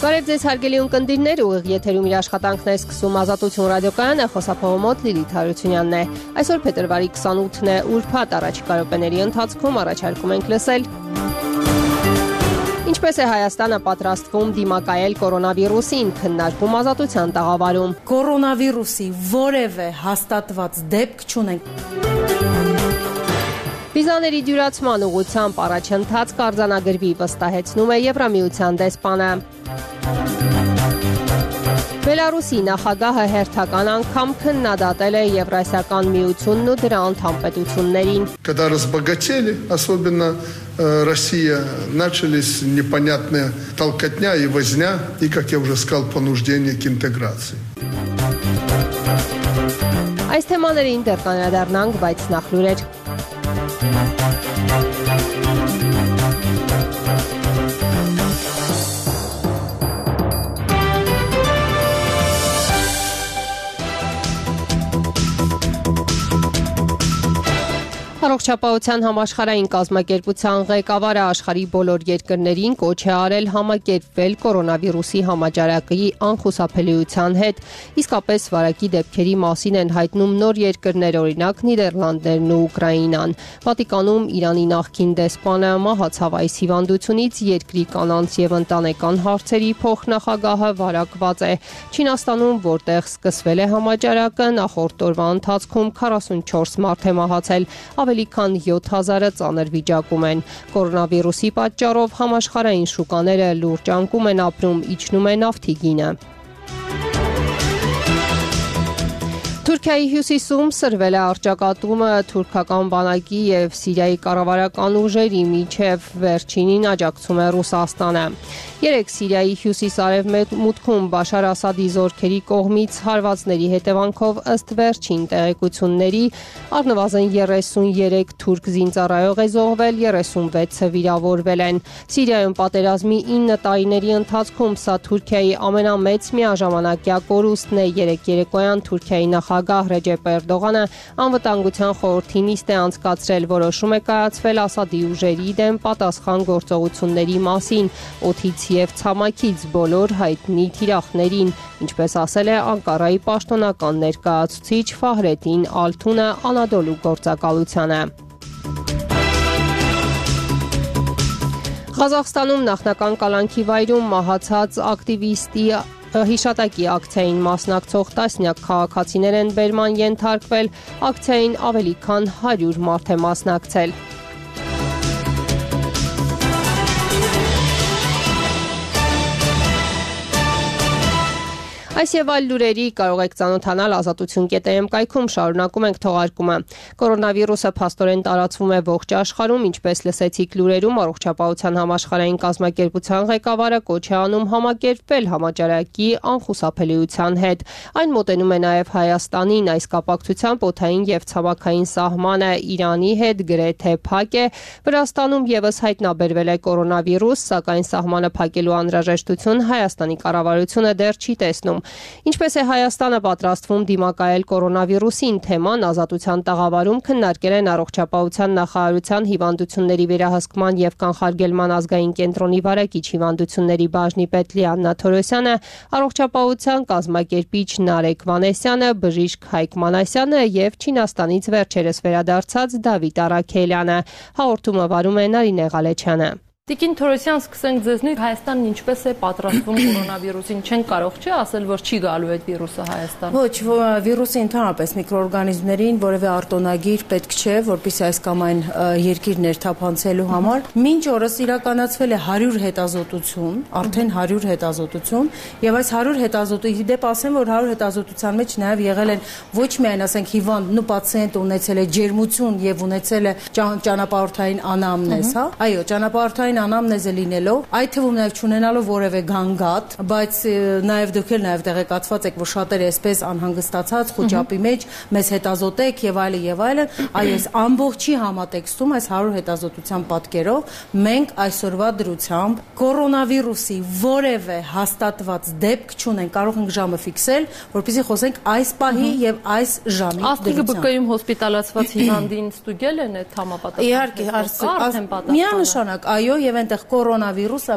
Բարև ձեզ հարգելի ունկնդիրներ, ուղիղ եթերում իր աշխատանքն է սկսում Ազատություն ռադիոկայանը, խոսափողը մոտ Լիլիթ Հարությունյանն է։ Այսօր փետրվարի 28-ն է, ուրբաթ, առաջիկա րոպեների ընթացքում առաջարկում ենք լսել. Ինչպես է Հայաստանը պատրաստվում դիմակայել կորոնավիրուսին, քննարկում Ազատության տաղավարում։ Կորոնավիրուսի որևէ հաստատված դեպք չունենք։ Վիզաների դյուրացման ուղղությամբ առաջընթաց կարձանագրվի, վստահեցնում է Եվրամիության դեսպանը։ Բելարուսի նախագահը հերթական անգամ քննադատել է Եվրասիական միությունն ու դրա անդամպետություններին։ Когда разбогатели, особенно Россия, начались непонятные толкотня и возня, и, как я уже сказал, понуждение к интеграции. Այս թեմաներին դեռ կանդրադառնանք, բայց նախ լուրեր։ Առողջապահության համաշխարհային կազմակերպության ղեկավարը աշխարհի բոլոր երկրներին կոչ է արել համակերպվել կորոնավիրուսի համաճարակի անխուսափելիության հետ, իսկապես վարակի դեպքերի մասին են հայտնում նոր երկրներ, օրինակ Նիդերլանդներն ու Ուկրաինան։ Վատիկանում Իրանի նախկին դեսպանը մահացավ այս հիվանդությունից, երկրի կանանց եւ ընտանեկան հարցերի փոխնախագահը վարակված է։ Չինաստանում, որտեղ սկսվել է համաճարակը, նախորդ օրվա ընթացքում 44 մարդ է մահացել, ավելի քան 7000-ը ծանր վիճակում են։ Կորոնավիրուսի պատճառով համաշխարհային շուկաները լուրջ անկում են ապրում, իջնում է նավթի գինը։ Թուրքիայի հյուսիսում սրվել է առճակատումը թուրքական բանակի եւ Սիրիայի կառավարական ուժերի միջև, վերջինին աջակցում է Ռուսաստանը։ Երեք Սիրիայի հյուսիս-արևմուտքում Բաշար Ասադի զորքերի կողմից հարվածների հետևանքով ըստ վերջին տեղեկությունների առնվազն 33 թուրք զինծառայող է զոհվել, 36-ը վիրավորվել են։ Սիրիայում պատերազմի 9 տարիների ընթացքում սա Թուրքիայի ամենամեծ միաժամանակյա կորուստն է։ Երեք երեկոյան Թուրքիայի նախագահ Ռեջեփ Էրդողանը անվտանգության խորհրդի նիստ է անցկացրել, որոշում է կայացվել Ասադի ուժերի դեմ պատասխան գործողությունների մասին, օդից եւ ցամաքից բոլոր հայտնի թիրախներին, ինչպես ասել է Անկարայի պաշտոնական ներկայացուցիչ Ֆահրեդին Ալթունը Անադոլու գործակալությանը։ Ղազախստանում նախնական կալանքի վայրում մահացած ակտիվիստի հիշատակի ակցիային մասնակցող տասնյակ քաղաքացիներ են բերման ենթարկվել, ակցիային ավելի քան 100 մարդ է մասնակցել։ Այս եւ այլ լուրերի կարող եք ծանոթանալ ազատություն.am կայքում, շարունակում ենք թողարկումը։ Կորոնավիրուսը փաստորեն տարածվում է ողջ աշխարհում, ինչպես լսեցիք լուրերում, առողջապահության համաշխարհային կազմակերպության ղեկավարը կոչ է անում համակերպվել համաճարակի անխուսափելիության հետ։ Այն մոտենում է նաեւ Հայաստանին, այս կապակցությամբ օդային եւ ցամաքային սահմանը Իրանի հետ գրեթե փակ է։ Վրաստանում եւս հայտնաբերվել է կորոնավիրուս, սակայն սահմանը փակելու անհրաժեշտություն Հայաստանի կառավարությունը դեռ չի տեսնում։ Ինչպես է Հայաստանը պատրաստվում դիմակայել կորոնավիրուսին, թեման Ազատության տաղավարում քննարկել են Առողջապահության նախարարության հիվանդությունների վերահսկման եւ կանխարգելման ազգային կենտրոնի վարակիչ հիվանդությունների բաժնի պետ Լիաննա Թորոսյանը, Առողջապահության կազմակերպիչ Նարեկ Վանեսյանը, բժիշկ Հայկ Մանասյանը եւ Չինաստանից վերջերս վերադարձած Դավիթ Արաքելյանը։ Հաղորդումը վարում է Նարինե Ղալեչյանը։ Տիկին Թորոսյան, սկսենք ձեզնից, Հայաստանն ինչպես է պատրաստվում կորոնավիրուսին, չեն կարող չէ ասել, որ չի գալու այդ վիրուսը Հայաստան։ Ոչ, վիրուսը ընդհանրապես միկրոօրգանիզմներին որևէ արտոնագիր պետք չէ, որպեսզի այս կամ այն երկիր ներթափանցելու համար։ Մինչ օրս իրականացվել է 100 հետազոտություն, արդեն 100 հետազոտություն, եւ այս 100 հետազոտությունների դեպ ասեմ, որ 100 հետազոտության մեջ նաեւ եղել են ոչ միայն ասենք հիվանդն ու պացիենտը ունեցել է ջերմություն եւ ունեցել է ճանապարհորդային անամնեզ, հա։ Այո, ճանապարհորդային անամնեզը լինելով, այդ թվում նաև չունենալով որևէ գանգատ, բայց նաև դուք էլ նաև տեղեկացված եք, որ շատերը այսպես անհանգստացած խոճապի մեջ մեզ հետազոտեք եւ այլն եւ այլն, այս ամբողջի համատեքստում այս 100 հետազոտության պատկերով մենք այսօրվա դրությամբ կորոնավիրուսի որևէ հաստատված դեպք չունենք, կարող ենք ժամը ֆիքսել, որպեսզի խոսենք այս պահի եւ այս ժամի դրությամբ։ ԱՍՏԻԳ-ում հոսպիտալացված հիվանդին ստուգել են այդ համապատասխան։ Իհարկե, միանշանակ, այո, եւ այնտեղ կորոնավիրուսը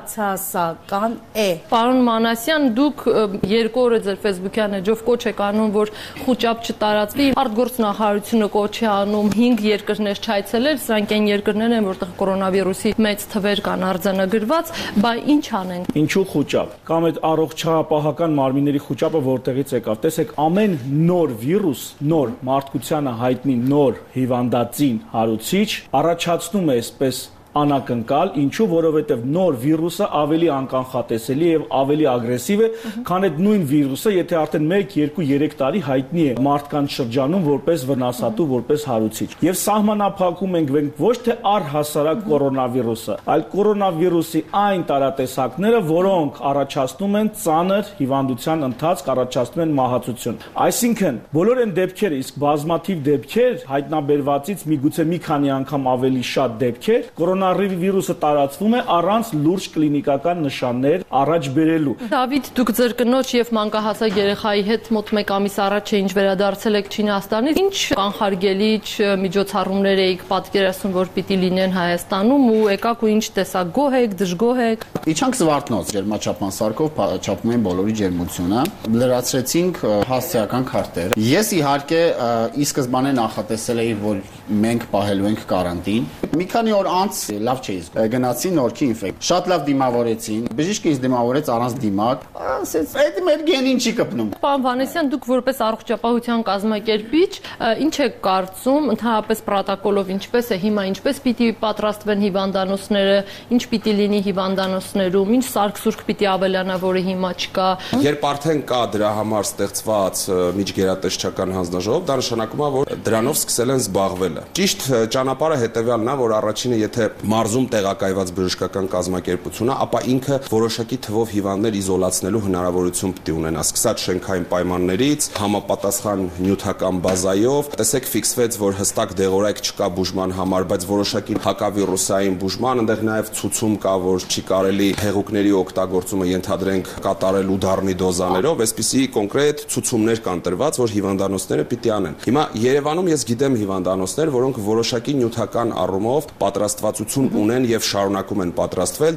բացասական է։ Պարոն Մանասյան, դուք երկու օր է ձեր Facebook-յան էջով կոչ եք անում, որ խոճապ չտարածվի, արտգործնախարարությունը կոչ է անում 5 երկրներ չայցելել, սրանք այն երկրներն են, որտեղ կորոնավիրուսի մեծ թվեր կան արձանագրված, բա ինչ անենք։ Ինչու խոճապ։ Կամ այդ առողջապահական մարմինների խոճապը որտեղից եկավ։ Տեսեք, ամեն նոր վիրուս, նոր մարդկությանը հայտնի նոր հիվանդածին հարուցիչ առաջացնում է այսպես անակնկալ, ինչու, որովհետև նոր վիրուսը ավելի անկանխատեսելի եւ ավելի ագրեսիվ է, քան այդ նույն վիրուսը, եթե արդեն 1, 2, 3 տարի հայտնի է մարդկանց շրջանում որպես վնասատու, որպես հարուցիչ։ Եվ սահմանափակում ենք ոչ թե առհասարակ կորոնավիրուսը, այլ կորոնավիրուսի այն տարատեսակները, որոնք առաջացնում են ծանր հիվանդության ընթացք, առաջացնում են մահացություն։ Այսինքն, բոլոր այն դեպքերը, իսկ բազմաթիվ դեպքեր հայտնաբերվածից միգուցե մի քանի անգամ ավելի շատ դեպքեր, կորոնավիրուսը տարածվում է առանց լուրջ կլինիկական նշաններ առաջ բերելու։ Դավիթ, դուք ձեր կնոջ եւ մանկահասակ երեխայի հետ մոտ 1 ամիս առաջ ինչ վերադարձել եք Չինաստանից, ինչ կանխարգելիչ միջոցառումներ եք պատկերացնում, որ պիտի լինեն Հայաստանում ու եկաք ու ինչ տեսակ, գոհ եք, դժգոհ եք։ Իջանք Զվարթնոց, ջերմաչափման սարքով չափում էին բոլորի ջերմությունը, լրացրեցինք հասարակական քարտեր։ Ես իհարկե ի սկզբանե նախատեսել էի, որ մենք պահելու ենք կարանտին։ Մի քանի օր անց լավ չէի գնացի նորքի ինֆեկտ։ Շատ լավ դիմավորեցին։ Բժիշկը ինձ դիմավորեց առանց դիմակ։ Ասեց, այդ մեր գենին չի կպնում։ Պարոն Վանեսյան, դուք որպես առողջապահության կազմակերպիչ, ինչ եք կարծում, ընդհանրապես պրոտոկոլով ինչպես է հիմա, ինչպես պիտի պատրաստվեն հիվանդանոցները, ինչ պիտի լինի հիվանդանոցներում, ինչ սարք-սուրք պիտի ավելանա, որը հիմա չկա։ Երբ արդեն կա դրա համար ստեղծված միջգերատեսչական հանձնաժողով, դա նշանակում է, որ դրանով սկսել են զբաղվել։ Ճիշտ ճանապարհը հետեւյալն է, որ առաջինը, եթե մարզում տեղակայված բժշկական կազմակերպություն է, ապա ինքը որոշակի թվով հիվանդներ իզոլացնելու հնարավորություն պիտի ունենա, սկսած շենքային պայմաններից, համապատասխան նյութական բազայով։ Տեսեք, ֆիքսվեց, որ հստակ դեղորայք չկա բուժման համար, բայց որոշակի հակավիրուսային բուժման, այնտեղ նաև ցուցում կա, որ չի կարելի հեղուկների օգտագործումը ենթադրենք կատարել ուդառնի դոզաներով, այսպիսի կոնկրետ ցուցումներ կան տրված, որ հիվանդանոցները պիտի անեն։ Հիմա Երևանում ես գիտեմ հիվանդանոցներ, որոնք որոշակի նյութական առումով պատրաստվածություն ունեն եւ շարունակում են պատրաստվել։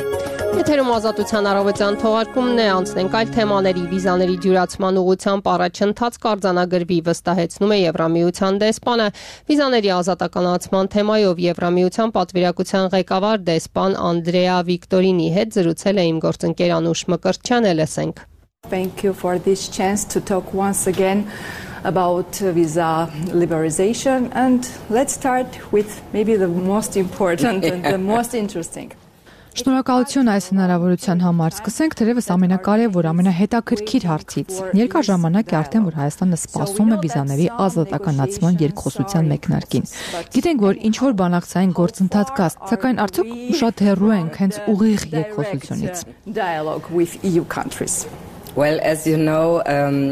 Եթերում Ազատության առավոտյան թողարկումն է, անցնենք այլ թեմաների, վիզաների դյուրացման ուղղությամբ առաջընթաց կարձանագրվի, վստահեցնում է Եվրամիության դեսպանը։ Վիզաների ազատականացման թեմայով Եվրամիության պատվիրակության ղեկավար դեսպան Անդրեա Վիկտորինի հետ զրուցել է իմ գործընկեր Անուշ Մկրտչյանը, լսենք։ Thank you for this chance to talk once again about visa liberalization, and let's start with maybe the most important and the most interesting. Շնորհակալություն այս հնարավորության համար։ Սկսենք թերևս ամենակարևոր, ամենահետաքրքիր հարցից։ Երկար ժամանակ է արդեն, որ Հայաստանը սպասում է վիզաների ազատականացման երկխոսության մեկնարկին։ Գիտենք, որ ինչ որ բանակցային գործընթաց կա, սակայն արդյոք շատ հեռու ենք հենց ուղիղ երկխոսությունից։ Dialogue with EU countries. Well, as you know,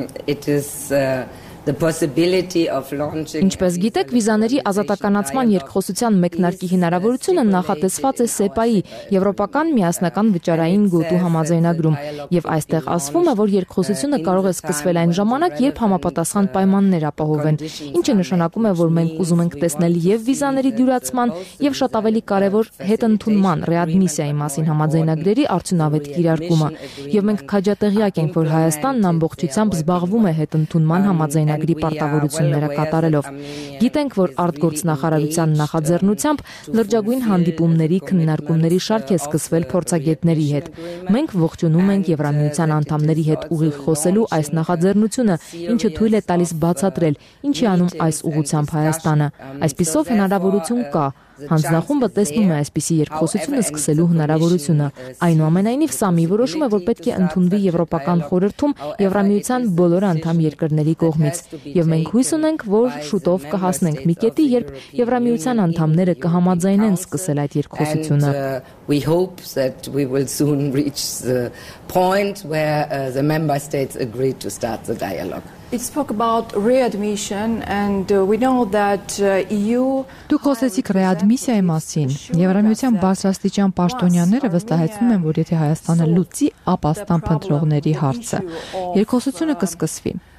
it is the possibility of launching. Ինչպես գիտեք, վիզաների ազատականացման երկխոսության մեկնարկի հնարավորությունը նախատեսված է ՍԵՊԱ-ի Եվրոպական միասնական վճարային գոտու համաձայնագրում, եւ այստեղ ասվում է, որ երկխոսությունը կարող է սկսվել այն ժամանակ, երբ համապատասխան պայմաններ ապահովեն, ինչը նշանակում է, որ մենք ուզում ենք տեսնել եւ վիզաների դյուրացման, եւ շատ ավելի կարեւոր հետընդունման ռեադմիսիայի մասին համաձայնագրերի արդյունավետ կիրարկումը, եւ մենք քաջատեղյակ ենք, որ Հայաստանն ամբողջությամբ զբաղվում է հետընդունման համաձայնագրի պարտավորությունները կատարելով։ Գիտենք, որ արտգործնախարարության նախաձեռնությամբ լրջագույն հանդիպումների, քննարկումների շարք է սկսվել փորձագետների հետ։ Մենք ողջունում ենք Եվրամիության անդամների հետ ուղիղ խոսելու այս նախաձեռնությունը, ինչը թույլ է տալիս բացատրել, ինչ է անում այս ուղղությամբ Հայաստանը։ Այսպիսով հնարավորություն կա։ Հանձնախումբը տեսնում է այսպիսի երկխոսությունը սկսելու հնարավորությունը։ Այնուամենայնիվ, սա մի որոշում է, որ պետք է ընդունվի Եվրոպական խորհրդում Եվրամիության բոլոր անդամ երկրների կողմից, եւ մենք հույս ունենք, որ շուտով կհասնենք մի կետի, երբ Եվրամիության անդամները կհամաձայնեն սկսել այդ երկխոսությունը։ We hope that we will soon reach the point where the member states agree to start the dialogue. It spoke about readmission, and we know that EU. Դուք խոսեցիք ռեադմիսիայի մասին։ Եվրամիության բարձրաստիճան պաշտոնյաները վստահեցնում են, որ եթե Հայաստանը լուծի ապաստան փնտրողների հարցը, երկխոսությունը կսկսվի։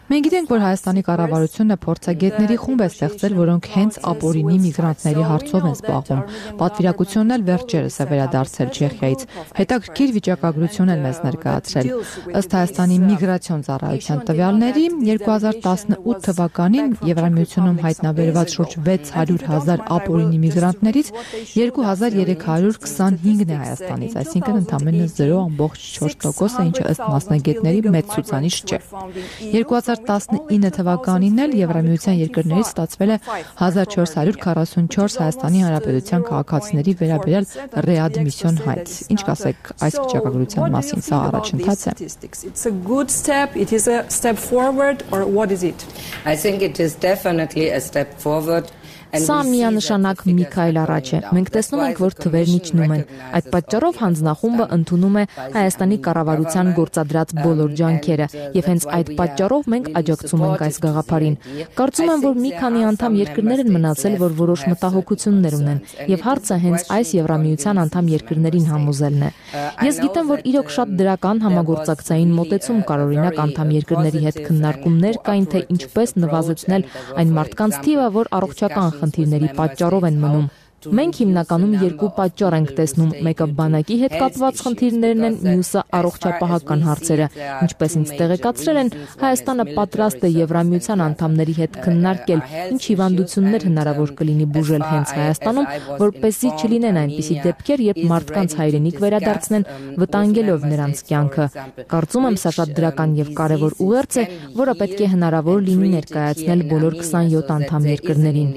Մենք գիտենք, որ Հայաստանի կառավարությունը փորձագետների խումբ է ստեղծել, որոնք հենց ապօրինի միգրանտների հարցով են զբաղվում։ Պատվիրակությունն էլ վերջերս է վերադարձել Չեխիայից։ Հետաքրքիր վիճակագրություն են մեզ ներկայացրել։ Ըստ Հայաստանի միգրացիոն ծառայության տվյալների 2018 թվականին Եվրամիությունում հայտնաբերված շուրջ 600,000 ապօրինի միգրանտներից 2325-ն է Հայաստանից, այսինքն ընդամենը 0.4%, ինչը ըստ մասնագետների մեծ ցուցանիշ չէ։ 2019 թվականին էլ Եվրամիության երկրներից ստացվել է 1444 Հայաստանի Հանրապետության քաղաքացիների վերաբերյալ ռեադմիսիոն հայց։ Ինչ կասեք այս վիճակագրության մասին, սա առաջընթաց է։ It's a good step, it is a step forward, or what is it? I think it is definitely a step forward. Սա միանշանակ մի քայլ առաջ է։ Մենք տեսնում ենք, որ թվերն իջնում են։ Այդ պատճառով հանձնախումբը ընդունում է Հայաստանի կառավարության գործադրած բոլոր ջանքերը, եւ հենց այդ պատճառով մենք աջակցում ենք այս գաղափարին։ Կարծում եմ, որ մի քանի անդամ երկրներ են մնացել, որ որոշ մտահոգություններ ունեն, եւ հարցը հենց այս Եվրամիության անդամ երկրներին համոզելն է։ Ես գիտեմ, որ իրոք շատ դրական համագործակցային մոտեցում կար, օրինակ անդամ երկրների հետ քննարկումներ կային, թե ինչպես նվազեցնել այն մարդկանց թիվը, որ առողջական խնդիրների պատճառով են մնում։ Մենք հիմնականում երկու պատճառ ենք տեսնում, մեկը բանակի հետ կապված խնդիրներն են, մյուսը առողջապահական հարցերը։ Ինչպես ինձ տեղեկացրել են, Հայաստանը պատրաստ է Եվրամիության անդամների հետ քննարկել, ինչ հիվանդություններ հնարավոր կլինի բուժել հենց Հայաստանում, որպեսզի չլինեն այնպիսի դեպքեր, երբ մարդկանց հայրենիք վերադարձնեն, վտանգելով նրանց կյանքը։ Կարծում եմ, սա շատ դրական եւ կարեւոր ուղերձ է, որը պետք է հնարավոր լինի ներկայացնել բոլոր 27 անդամ երկրներին։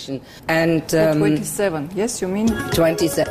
Yes, you mean 27.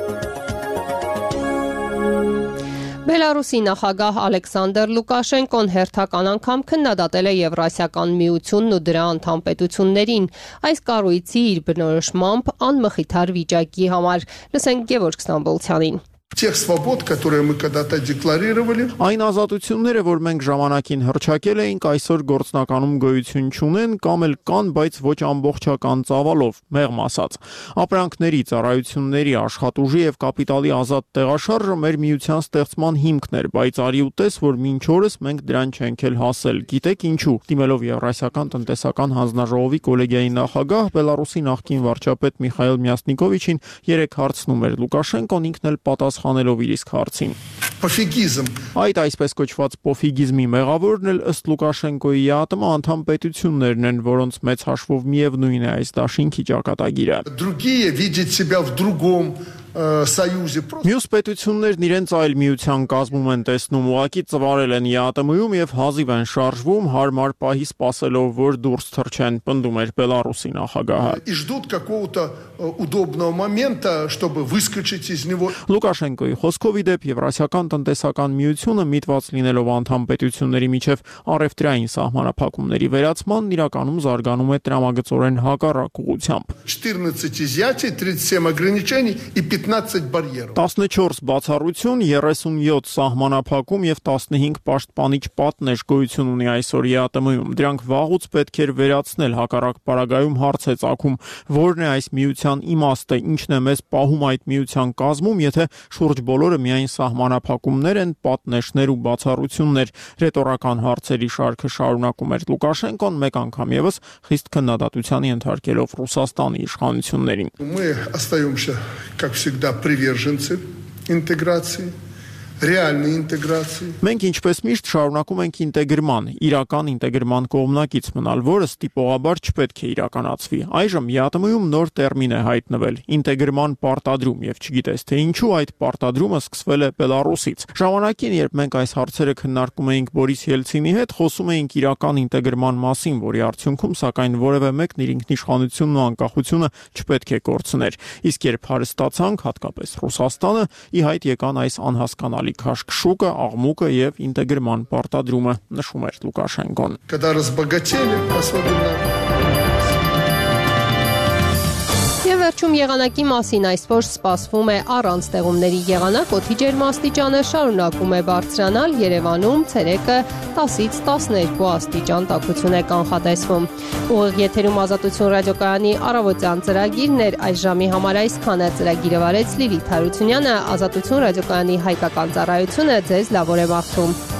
Բելարուսի նախագահ Ալեքսանդր Լուկաշենկոն հերթական անգամ քննադատել է Եվրասիական միությունն ու դրա անդամ պետություններին, այս կառույցի իր բնորոշմամբ անմխիթար վիճակի համար։ Լսենք Գևորգ Ստամբոլցյանին։ Тех свобод, которые мы когда-то декларировали. Այն ազատությունները, որ մենք ժամանակին հռչակել էինք, այսօր գործնականում գոյություն չունեն կամ էլ կան, բայց ոչ ամբողջական ծավալով, մեղմ ասած։ Ապրանքների, ծառայությունների, աշխատուժի եւ կապիտալի ազատ տեղաշարժը մեր միության ստեղծման հիմքն էր, բայց արի ու տես, որ մինչ օրս մենք դրան չենք էլ հասել։ Գիտեք ինչու։ Դիմելով Եվրասիական տնտեսական հանձնաժողովի կոլեգիայի նախագահ Բելարուսի նախկին վարչապետ Միխայել Մյասնիկովիչին 3 հարցնում էր Լուկաշենկոն ինքն էլ պատասխանելով իր իսկ հարցին։ Պոֆիգիզմ։ Այդ այսպես կոչված պոֆիգիզմի մեղավորն էլ ըստ Լուկաշենկոյի յատմը անդամ պետություններն են, որոնց մեծ հաշվով միևնույն է այս դաշինքի ճակատագիրը։ Другие видят себя в другом союзе. Մյուս պետություններն իրենց այլ միության կազմում են տեսնում, ուղղակի ծվարել են յատմում եւ հազիվ են շարժվում, հարմար պահի սպասելով, որ դուրս թռչեն, պնդում էր Բելարուսի նախագահը։ И ждут какого-то удобного момента, чтобы выскочить из него. Լուկաշենկոյի խոսքով իդեպ Եվրասիական տնտեսական միությունը միտված լինելով անդամ պետությունների միջև առևտրային սահմանափակումների վերացման իրականում զարգանում է տրամագծորեն հակառակ ուղղությամբ։ 14 изъятий, 37 ограничений и 15 барьеров. 14 բացառություն, 37 սահմանափակում եւ 15 պաշտպանիչ պատնեշ գոյություն ունի այսօր ԵԱՏՄ-ում։ Դրանք վաղուց պետք էր վերացնել, հակառակ պարագայում հարց է ծագում, որն է այս միության իմաստը, ինչն է մեզ պահում այդ միության կազմում, եթե շուրջ բոլորը միայն սահմանափակումներ են, պատնեշներ ու բացառություններ։ Ռետորական հարցերի շարքը շարունակում էր Լուկաշենկոն, մեկ անգամ եւս խիստ քննադատությանի ենթարկելով Ռուսաստանի իշխանություններին։ Мы остаемся, как всегда, приверженцы интеграции, реальной интеграции. Մենք ինչպես միշտ շարունակում ենք ինտեգրման, իրական ինտեգրման կողմնակից մնալ, որը ստիպողաբար չպետք է իրականացվի։ Այժմ ԵԱՏՄ-ում նոր տերմին է հայտնվել՝ ինտեգրման պարտադրում, եւ չգիտես թե ինչու այդ պարտադրումը սկսվել է Բելարուսից։ Ժամանակին, երբ մենք այս հարցերը քննարկում էինք Բորիս Ելցինի հետ, խոսում էինք իրական ինտեգրման մասին, որի արդյունքում սակայն որևէ մեկն իր ինքնիշխանությունն ու անկախությունը չպետք է կորցներ։ Իսկ երբ հարստացանք, հատկապես Ռուսաստանը, ի հայտ եկան այս անհասկանալի քաշքշուկը, աղմուկը եւ ինտեգրման պարտադրումը, նշում էր Լուկաշենկոն։ Когда разбогатели, особенно. Եվ վերջում եղանակի մասին այսօր սպասվում է առանց տեղումների եղանակ, օդի ջերմաստիճանը շարունակում է բարձրանալ, Երևանում ցերեկը 10-ից 12 աստիճան տաքություն է կանխատեսվում։ Ուղիղ եթերում Ազատություն ռադիոկայանի առավոտյան ծրագիրն էր, այս ժամի համար այսքանը։ Ծրագիրը վարեց Լիլիթ Հարությունյանը, Ազատություն ռադիոկայանի հայկական ծառայությունը ձեզ լավ օր է մաղթում։